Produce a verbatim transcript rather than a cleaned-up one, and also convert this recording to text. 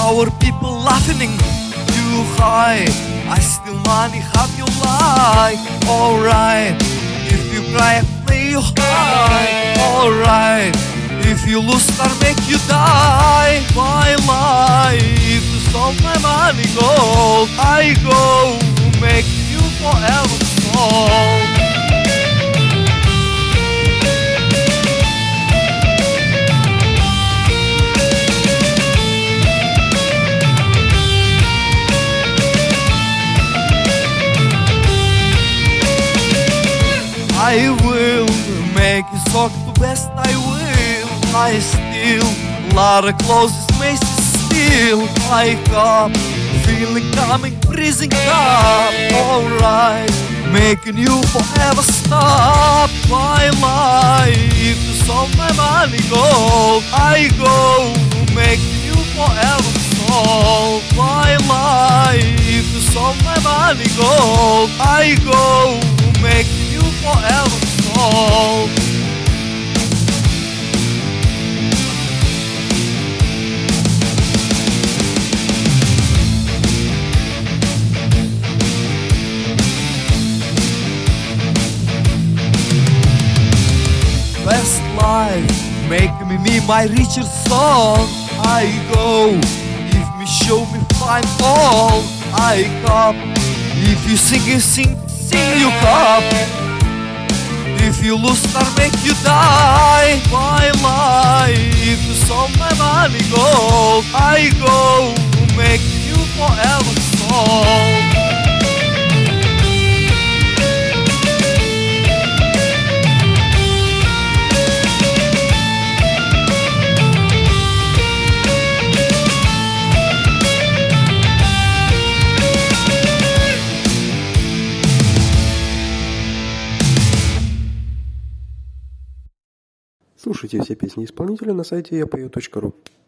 our people laughing too high. I steal money, how you lie? Alright, if you cry, I play you high. Alright, if you lose, I make you die. My life is all my money gold. I go make you forever sold. I will make you talk the best. I will. I steal a lot of clothes, Macy's steal. I come feeling coming, freezing up. Alright, making you forever stop. My life is all my money gold. I go making you forever sold. My life is all my money gold. I go making you forever sold. Best life, make me me my richer song. I go, if me show me fine all. I come, if you sing you sing, sing you come. If you lose, I'll make you die. My life is all my money gold. I go make you forever sold. Слушайте все песни исполнителя на сайте я пою точка ру.